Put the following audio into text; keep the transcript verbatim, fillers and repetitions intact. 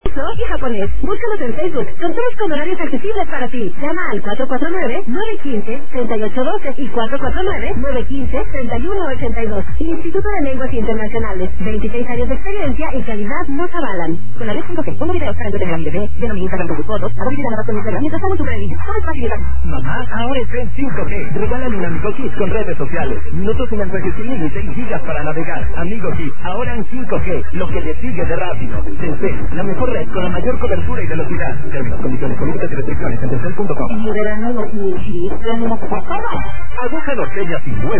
y japonés. Búscanos en Facebook. Contamos con horarios accesibles para ti. Llama al cuatro cuatro nueve, nueve uno cinco, tres ocho uno dos y cuatro cuatro nueve, nueve uno cinco, tres uno ocho dos. Instituto de Lenguas Internacionales. veintiséis años de experiencia y calidad nos avalan. Con la red cinco G, pongo videos para entretener a mi bebé, lleno mi Instagram con tus fotos, hago videollamadas con mi celular mientras hago tu crédito. Todo es facilidad. Mamá, ahora está en cinco G. Regálale un Amigo Kids con redes sociales. Minutos y mensajes sin límite y gigas para navegar. Amigo Kids, ahora en cinco G. Lo que le sigue de rápido. Telcel, la mejor red con la mayor cobertura y velocidad. Términos, condiciones, políticas y restricciones en telcel punto com. Y verano, y, y, y, Aguja norteña sin huevo.